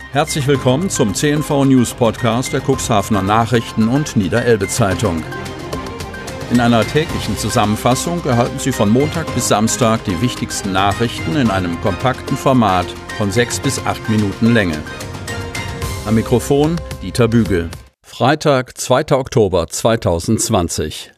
Herzlich willkommen zum CNV News Podcast der Cuxhavener Nachrichten und Niederelbe Zeitung. In einer täglichen Zusammenfassung erhalten Sie von Montag bis Samstag die wichtigsten Nachrichten in einem kompakten Format von 6 bis 8 Minuten Länge. Am Mikrofon Dieter Bügel. Freitag, 2. Oktober 2020.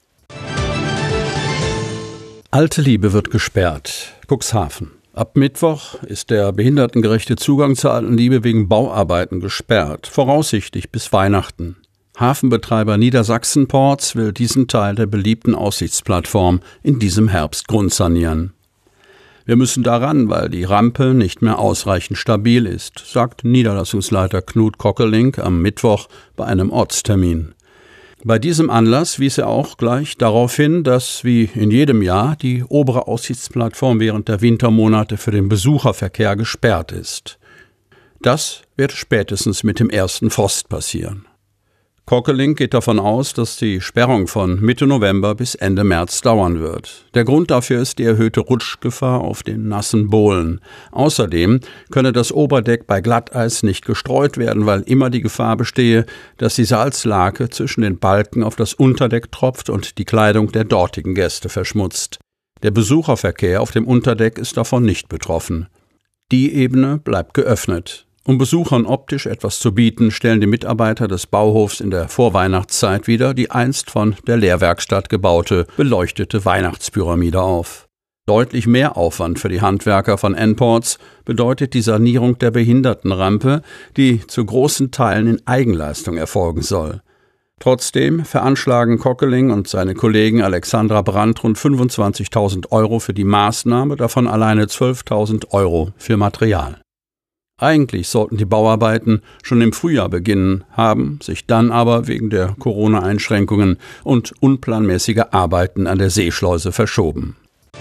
Alte Liebe wird gesperrt. Cuxhaven. Ab Mittwoch ist der behindertengerechte Zugang zur Alten Liebe wegen Bauarbeiten gesperrt, voraussichtlich bis Weihnachten. Hafenbetreiber Niedersachsen Ports will diesen Teil der beliebten Aussichtsplattform in diesem Herbst grundsanieren. Wir müssen daran, weil die Rampe nicht mehr ausreichend stabil ist, sagt Niederlassungsleiter Knut Kockelink am Mittwoch bei einem Ortstermin. Bei diesem Anlass wies er auch gleich darauf hin, dass wie in jedem Jahr die obere Aussichtsplattform während der Wintermonate für den Besucherverkehr gesperrt ist. Das wird spätestens mit dem ersten Frost passieren. Kockelink geht davon aus, dass die Sperrung von Mitte November bis Ende März dauern wird. Der Grund dafür ist die erhöhte Rutschgefahr auf den nassen Bohlen. Außerdem könne das Oberdeck bei Glatteis nicht gestreut werden, weil immer die Gefahr bestehe, dass die Salzlake zwischen den Balken auf das Unterdeck tropft und die Kleidung der dortigen Gäste verschmutzt. Der Besucherverkehr auf dem Unterdeck ist davon nicht betroffen. Die Ebene bleibt geöffnet. Um Besuchern optisch etwas zu bieten, stellen die Mitarbeiter des Bauhofs in der Vorweihnachtszeit wieder die einst von der Lehrwerkstatt gebaute, beleuchtete Weihnachtspyramide auf. Deutlich mehr Aufwand für die Handwerker von N-Ports bedeutet die Sanierung der Behindertenrampe, die zu großen Teilen in Eigenleistung erfolgen soll. Trotzdem veranschlagen Kockeling und seine Kollegen Alexandra Brandt rund 25.000 € für die Maßnahme, davon alleine 12.000 € für Material. Eigentlich sollten die Bauarbeiten schon im Frühjahr beginnen, haben sich dann aber wegen der Corona-Einschränkungen und unplanmäßiger Arbeiten an der Seeschleuse verschoben.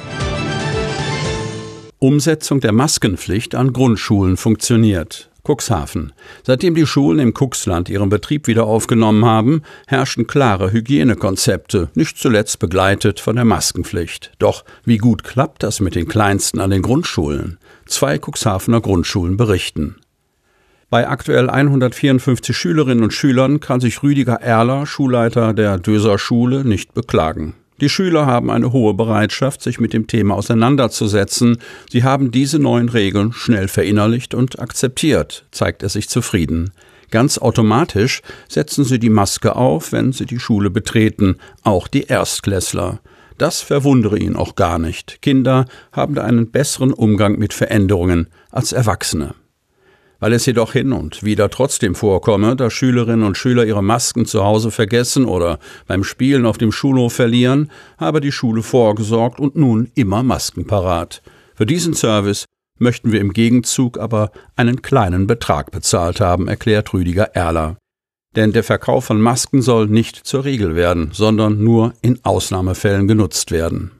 Umsetzung der Maskenpflicht an Grundschulen funktioniert. Cuxhaven. Seitdem die Schulen im Cuxland ihren Betrieb wieder aufgenommen haben, herrschen klare Hygienekonzepte, nicht zuletzt begleitet von der Maskenpflicht. Doch wie gut klappt das mit den Kleinsten an den Grundschulen? 2 Cuxhavener Grundschulen berichten. Bei aktuell 154 Schülerinnen und Schülern kann sich Rüdiger Erler, Schulleiter der Döser Schule, nicht beklagen. Die Schüler haben eine hohe Bereitschaft, sich mit dem Thema auseinanderzusetzen. Sie haben diese neuen Regeln schnell verinnerlicht und akzeptiert, zeigt er sich zufrieden. Ganz automatisch setzen sie die Maske auf, wenn sie die Schule betreten, auch die Erstklässler. Das verwundere ihn auch gar nicht. Kinder haben da einen besseren Umgang mit Veränderungen als Erwachsene. Weil es jedoch hin und wieder trotzdem vorkomme, dass Schülerinnen und Schüler ihre Masken zu Hause vergessen oder beim Spielen auf dem Schulhof verlieren, habe die Schule vorgesorgt und nun immer Masken parat. Für diesen Service möchten wir im Gegenzug aber einen kleinen Betrag bezahlt haben, erklärt Rüdiger Erler. Denn der Verkauf von Masken soll nicht zur Regel werden, sondern nur in Ausnahmefällen genutzt werden.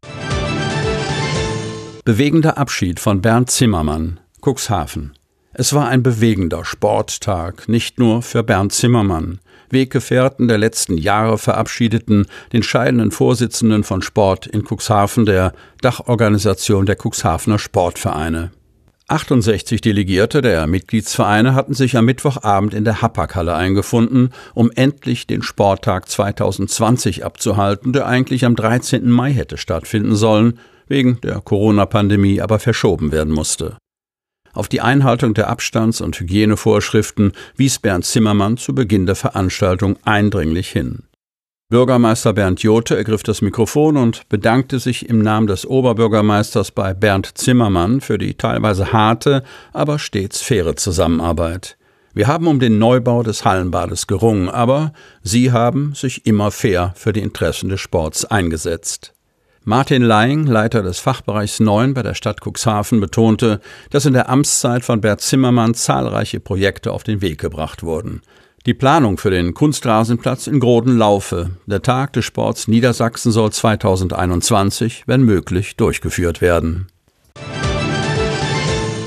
Bewegender Abschied von Bernd Zimmermann, Cuxhaven. Es war ein bewegender Sporttag, nicht nur für Bernd Zimmermann. Weggefährten der letzten Jahre verabschiedeten den scheidenden Vorsitzenden von Sport in Cuxhaven, der Dachorganisation der Cuxhavener Sportvereine. 68 Delegierte der Mitgliedsvereine hatten sich am Mittwochabend in der Hapag-Halle eingefunden, um endlich den Sporttag 2020 abzuhalten, der eigentlich am 13. Mai hätte stattfinden sollen, wegen der Corona-Pandemie aber verschoben werden musste. Auf die Einhaltung der Abstands- und Hygienevorschriften wies Bernd Zimmermann zu Beginn der Veranstaltung eindringlich hin. Bürgermeister Bernd Jothe ergriff das Mikrofon und bedankte sich im Namen des Oberbürgermeisters bei Bernd Zimmermann für die teilweise harte, aber stets faire Zusammenarbeit. Wir haben um den Neubau des Hallenbades gerungen, aber Sie haben sich immer fair für die Interessen des Sports eingesetzt. Martin Laing, Leiter des Fachbereichs 9 bei der Stadt Cuxhaven, betonte, dass in der Amtszeit von Bernd Zimmermann zahlreiche Projekte auf den Weg gebracht wurden. Die Planung für den Kunstrasenplatz in Groden laufe. Der Tag des Sports Niedersachsen soll 2021, wenn möglich, durchgeführt werden.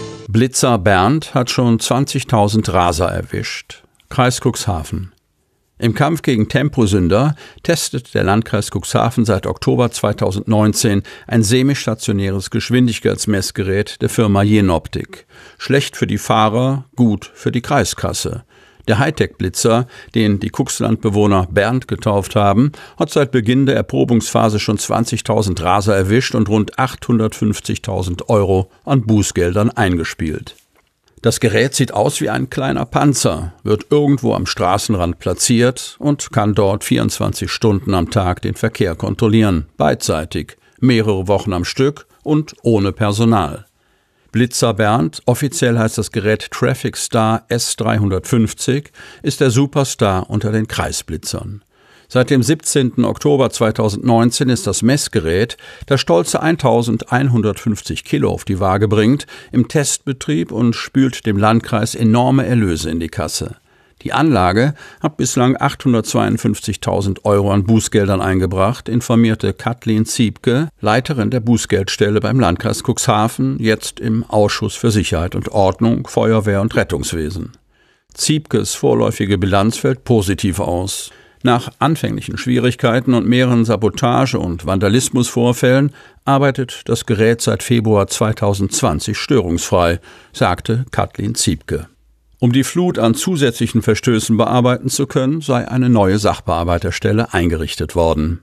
Blitzer Bernd hat schon 20.000 Raser erwischt. Kreis Cuxhaven. Im Kampf gegen Temposünder testet der Landkreis Cuxhaven seit Oktober 2019 ein semistationäres Geschwindigkeitsmessgerät der Firma Jenoptik. Schlecht für die Fahrer, gut für die Kreiskasse. Der Hightech-Blitzer, den die Cuxlandbewohner Bernd getauft haben, hat seit Beginn der Erprobungsphase schon 20.000 Raser erwischt und rund 850.000 € an Bußgeldern eingespielt. Das Gerät sieht aus wie ein kleiner Panzer, wird irgendwo am Straßenrand platziert und kann dort 24 Stunden am Tag den Verkehr kontrollieren, beidseitig, mehrere Wochen am Stück und ohne Personal. Blitzer Bernd, offiziell heißt das Gerät Traffic Star S350, ist der Superstar unter den Kreisblitzern. Seit dem 17. Oktober 2019 ist das Messgerät, das stolze 1.150 Kilo auf die Waage bringt, im Testbetrieb und spült dem Landkreis enorme Erlöse in die Kasse. Die Anlage hat bislang 852.000 € an Bußgeldern eingebracht, informierte Kathleen Ziebke, Leiterin der Bußgeldstelle beim Landkreis Cuxhaven, jetzt im Ausschuss für Sicherheit und Ordnung, Feuerwehr und Rettungswesen. Ziebkes vorläufige Bilanz fällt positiv aus. Nach anfänglichen Schwierigkeiten und mehreren Sabotage- und Vandalismusvorfällen arbeitet das Gerät seit Februar 2020 störungsfrei, sagte Kathleen Ziebke. Um die Flut an zusätzlichen Verstößen bearbeiten zu können, sei eine neue Sachbearbeiterstelle eingerichtet worden.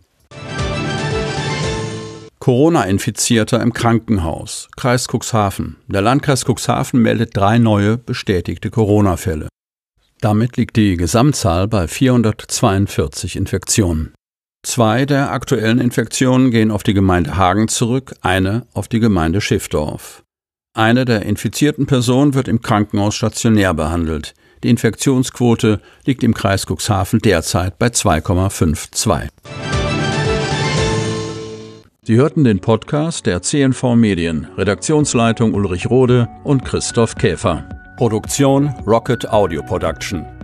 Corona-Infizierter im Krankenhaus. Kreis Cuxhaven. Der Landkreis Cuxhaven meldet 3 neue bestätigte Corona-Fälle. Damit liegt die Gesamtzahl bei 442 Infektionen. 2 der aktuellen Infektionen gehen auf die Gemeinde Hagen zurück, eine auf die Gemeinde Schiffdorf. Eine der infizierten Personen wird im Krankenhaus stationär behandelt. Die Infektionsquote liegt im Kreis Cuxhaven derzeit bei 2,52. Sie hörten den Podcast der CNV Medien, Redaktionsleitung Ulrich Rode und Christoph Käfer. Produktion Rocket Audio Production.